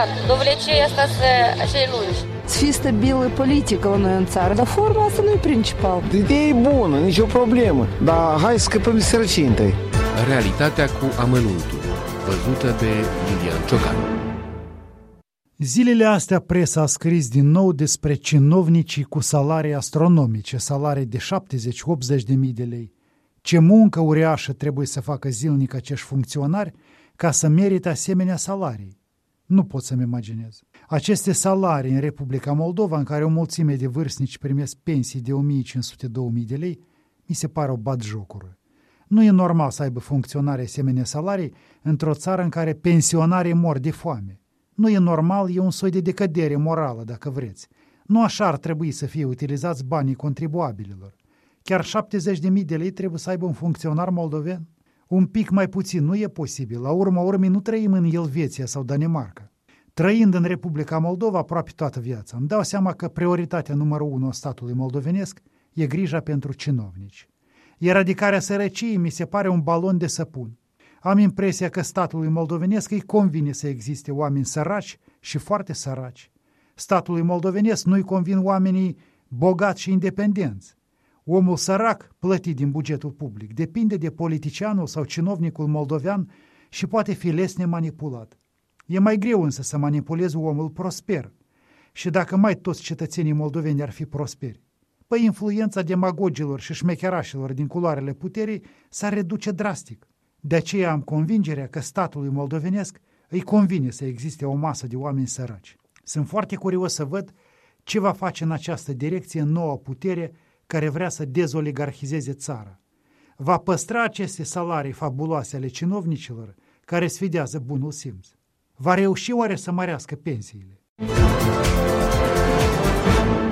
clar. Довлече asta acei lungi. Să fie stabilă politică la noi în țară, dar forma asta nu e principal. Ideea e bună, nicio problemă, dar hai să scăpăm de sărăcie întâi. Realitatea cu amănuntul, văzută de Lilian Ciocan. Zilele astea presa a scris din nou despre cinovnicii cu salarii astronomice, salarii de 70-80 de mii de lei. Ce muncă uriașă trebuie să facă zilnic acești funcționari ca să merite asemenea salarii. Nu pot să-mi imaginez. Aceste salarii în Republica Moldova, în care o mulțime de vârstnici primesc pensii de 1500-2000 de lei, mi se pare o batjocură. Nu e normal să aibă funcționari asemenea salarii într-o țară în care pensionarii mor de foame. Nu e normal, e un soi de decădere morală, dacă vreți. Nu așa ar trebui să fie utilizați banii contribuabililor. Chiar 70.000 de lei trebuie să aibă un funcționar moldoven? Un pic mai puțin nu e posibil. La urma urmei nu trăim în Elveția sau Danemarca. Trăind în Republica Moldova aproape toată viața, îmi dau seama că prioritatea numărul 1 a statului moldovenesc e grija pentru cinovnici. Eradicarea sărăciei mi se pare un balon de săpun. Am impresia că statului moldovenesc îi convine să existe oameni săraci și foarte săraci. Statului moldovenesc nu-i convin oamenii bogați și independenți. Omul sărac, plătit din bugetul public, depinde de politicianul sau cinovnicul moldovean și poate fi lesne manipulat. E mai greu însă să manipulezi omul prosper. Și dacă mai toți cetățenii moldoveni ar fi prosperi, păi influența demagogilor și șmecherașilor din culoarele puterii s-ar reduce drastic. De aceea am convingerea că statului moldovenesc îi convine să existe o masă de oameni săraci. Sunt foarte curios să văd ce va face în această direcție noua putere care vrea să dezoligarhizeze țara. Va păstra aceste salarii fabuloase ale cinovnicilor care sfidează bunul simț. Va reuși oare să mărească pensiile?